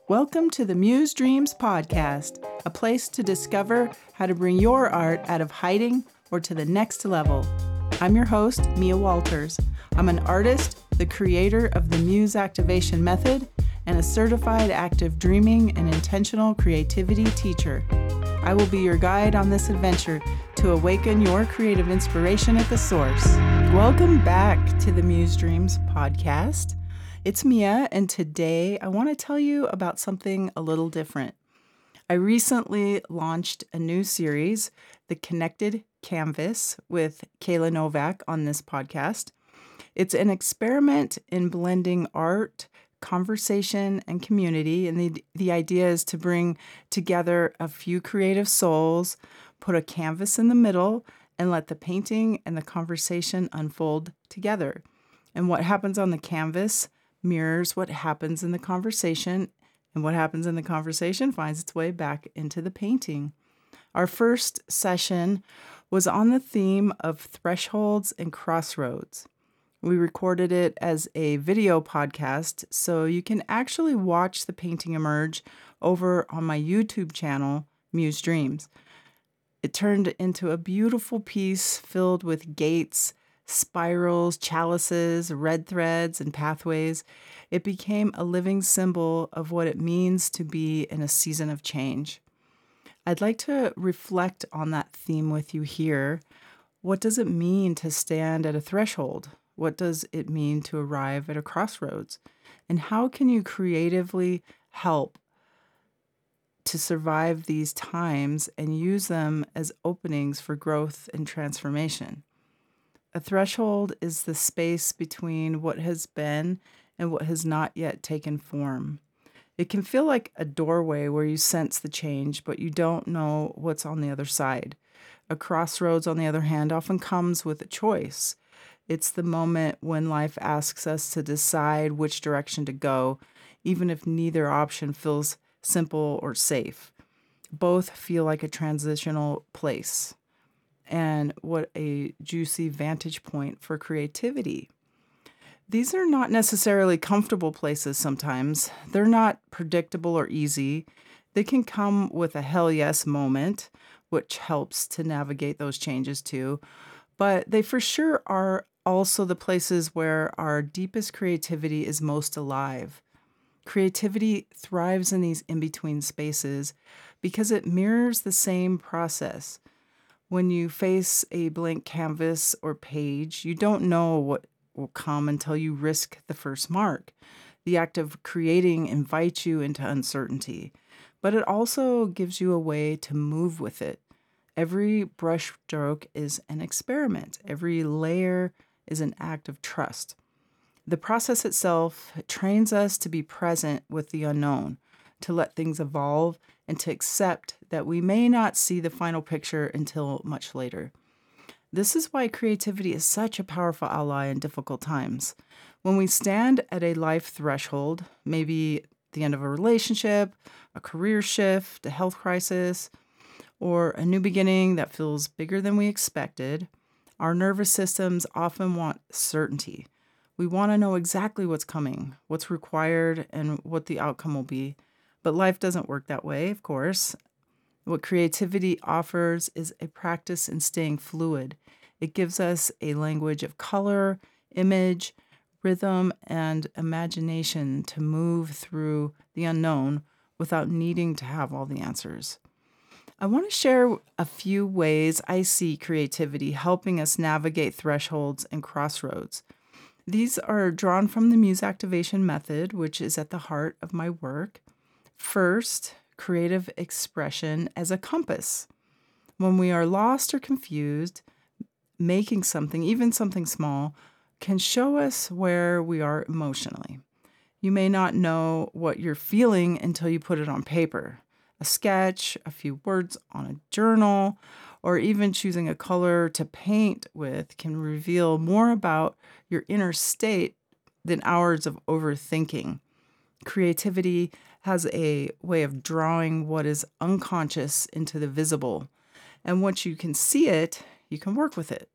Welcome to the Muse Dreams Podcast, a place to discover how to bring your art out of hiding or to the next level. I'm your host, Mia Walters. I'm an artist, the creator of the Muse Activation Method, and a certified active dreaming and intentional creativity teacher. I will be your guide on this adventure to awaken your creative inspiration at the source. Welcome back to the Muse Dreams Podcast. It's Mia, and today I want to tell you about something a little different. I recently launched a new series, The Connected Canvas, with Kayla Novak on this podcast. It's an experiment in blending art, conversation, and community, and the idea is to bring together a few creative souls, put a canvas in the middle, and let the painting and the conversation unfold together. And what happens on the canvas mirrors what happens in the conversation, and what happens in the conversation finds its way back into the painting. Our first session was on the theme of thresholds and crossroads. We recorded it as a video podcast, so you can actually watch the painting emerge over on my YouTube channel, Muse Dreams. It turned into a beautiful piece filled with gates, spirals, chalices, red threads, and pathways. It became a living symbol of what it means to be in a season of change. I'd like to reflect on that theme with you here. What does it mean to stand at a threshold? What does it mean to arrive at a crossroads? And how can you creatively help to survive these times and use them as openings for growth and transformation? A threshold is the space between what has been and what has not yet taken form. It can feel like a doorway where you sense the change, but you don't know what's on the other side. A crossroads, on the other hand, often comes with a choice. It's the moment when life asks us to decide which direction to go, even if neither option feels simple or safe. Both feel like a transitional place. And what a juicy vantage point for creativity. These are not necessarily comfortable places sometimes. They're not predictable or easy. They can come with a hell yes moment, which helps to navigate those changes too. But they for sure are also the places where our deepest creativity is most alive. Creativity thrives in these in-between spaces because it mirrors the same process. When you face a blank canvas or page, you don't know what will come until you risk the first mark. The act of creating invites you into uncertainty, but it also gives you a way to move with it. Every brush stroke is an experiment. Every layer is an act of trust. The process itself trains us to be present with the unknown, to let things evolve, and to accept that we may not see the final picture until much later. This is why creativity is such a powerful ally in difficult times. When we stand at a life threshold, maybe the end of a relationship, a career shift, a health crisis, or a new beginning that feels bigger than we expected, our nervous systems often want certainty. We want to know exactly what's coming, what's required, and what the outcome will be. But life doesn't work that way, of course. What creativity offers is a practice in staying fluid. It gives us a language of color, image, rhythm, and imagination to move through the unknown without needing to have all the answers. I want to share a few ways I see creativity helping us navigate thresholds and crossroads. These are drawn from the Muse Activation Method, which is at the heart of my work. First, creative expression as a compass. When we are lost or confused, making something, even something small, can show us where we are emotionally. You may not know what you're feeling until you put it on paper. A sketch, a few words on a journal, or even choosing a color to paint with can reveal more about your inner state than hours of overthinking. Creativity has a way of drawing what is unconscious into the visible. And once you can see it, you can work with it.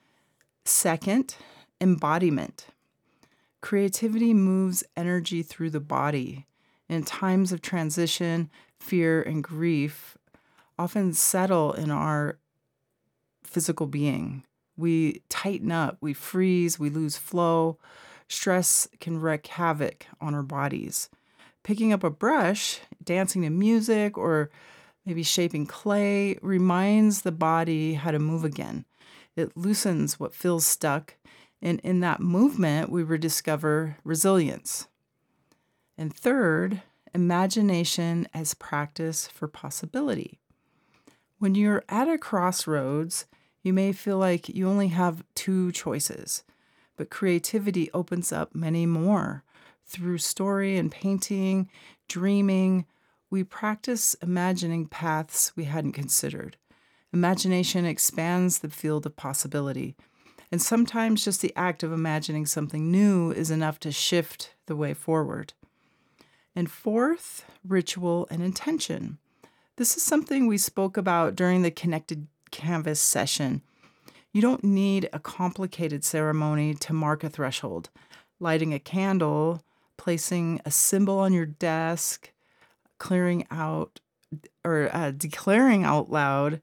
Second, embodiment. Creativity moves energy through the body. in times of transition, fear, and grief often settle in our physical being. We tighten up, we freeze, we lose flow. Stress can wreak havoc on our bodies. Picking up a brush, dancing to music, or maybe shaping clay reminds the body how to move again. It loosens what feels stuck, and in that movement, we rediscover resilience. And third, imagination as practice for possibility. When you're at a crossroads, you may feel like you only have two choices, but creativity opens up many more. Through story and painting, dreaming, we practice imagining paths we hadn't considered. Imagination expands the field of possibility, and sometimes just the act of imagining something new is enough to shift the way forward. And fourth, ritual and intention. This is something we spoke about during the Connected Canvas session. You don't need a complicated ceremony to mark a threshold. Lighting a candle, placing a symbol on your desk, clearing out or declaring out loud,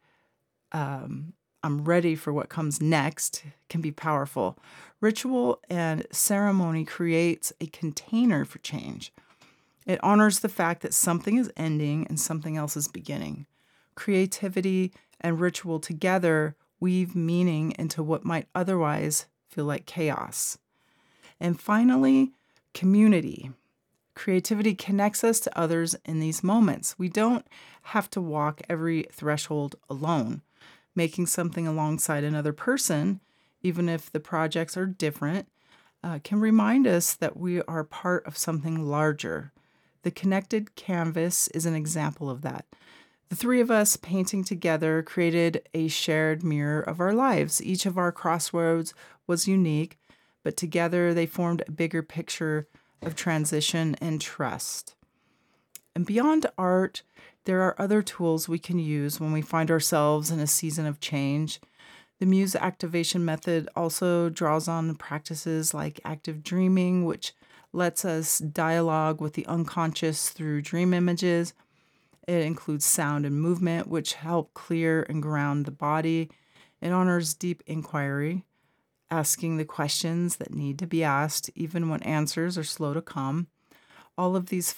I'm ready for what comes next, can be powerful. Ritual and ceremony creates a container for change. It honors the fact that something is ending and something else is beginning. Creativity and ritual together weave meaning into what might otherwise feel like chaos. And finally, community. Creativity connects us to others in these moments. We don't have to walk every threshold alone. Making something alongside another person, even if the projects are different, can remind us that we are part of something larger. The Connected Canvas is an example of that. The three of us painting together created a shared mirror of our lives. Each of our crossroads was unique, but together they formed a bigger picture of transition and trust. And beyond art, there are other tools we can use when we find ourselves in a season of change. The Muse activation method also draws on practices like active dreaming, which lets us dialogue with the unconscious through dream images. It includes sound and movement, which help clear and ground the body. It honors deep inquiry, asking the questions that need to be asked, even when answers are slow to come. All of these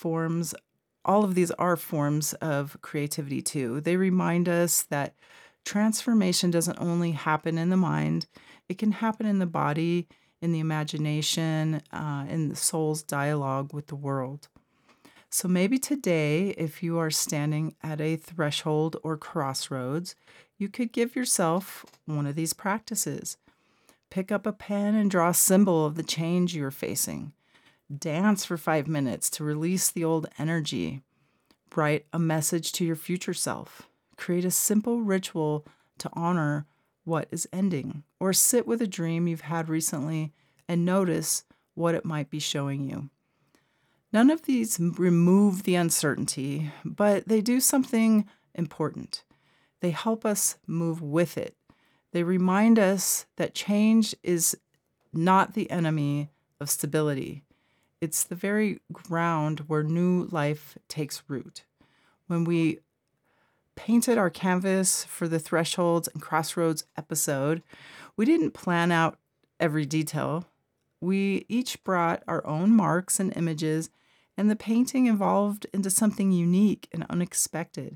are forms of creativity too. They remind us that transformation doesn't only happen in the mind, it can happen in the body, in the imagination, in the soul's dialogue with the world. So maybe today, if you are standing at a threshold or crossroads, you could give yourself one of these practices. Pick up a pen and draw a symbol of the change you're facing. Dance for 5 minutes to release the old energy. Write a message to your future self. Create a simple ritual to honor what is ending, or sit with a dream you've had recently and notice what it might be showing you. None of these remove the uncertainty, but they do something important. They help us move with it. They remind us that change is not the enemy of stability. It's the very ground where new life takes root. When we painted our canvas for the Thresholds and Crossroads episode, we didn't plan out every detail. We each brought our own marks and images, and the painting evolved into something unique and unexpected.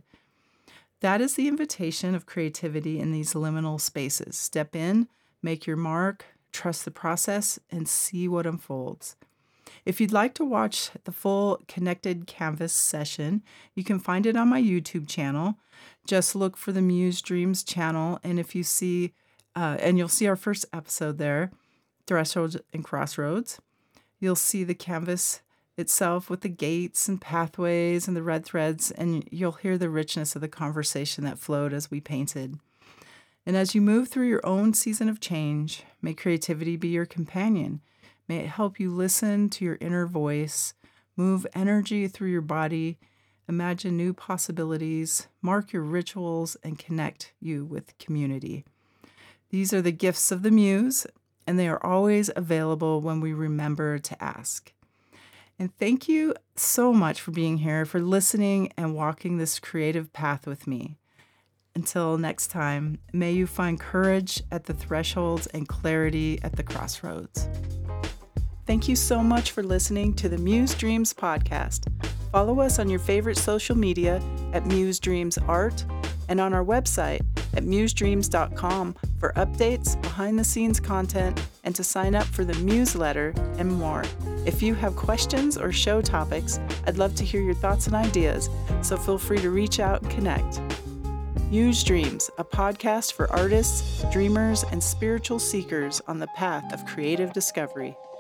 That is the invitation of creativity in these liminal spaces. Step in, make your mark, trust the process, and see what unfolds. If you'd like to watch the full Connected Canvas session, you can find it on my YouTube channel. Just look for the Muse Dreams channel, and if you see, and you'll see our first episode there, Thresholds and Crossroads. You'll see the canvas itself with the gates and pathways and the red threads, and you'll hear the richness of the conversation that flowed as we painted. And as you move through your own season of change, may creativity be your companion. May it help you listen to your inner voice, move energy through your body, imagine new possibilities, mark your rituals, and connect you with community. These are the gifts of the Muse, and they are always available when we remember to ask. And thank you so much for being here, for listening and walking this creative path with me. Until next time, may you find courage at the thresholds and clarity at the crossroads. Thank you so much for listening to the Muse Dreams podcast. Follow us on your favorite social media at Muse Dreams Art and on our website at musedreams.com for updates, behind-the-scenes content, and to sign up for the newsletter and more. If you have questions or show topics, I'd love to hear your thoughts and ideas, so feel free to reach out and connect. Muse Dreams, a podcast for artists, dreamers, and spiritual seekers on the path of creative discovery.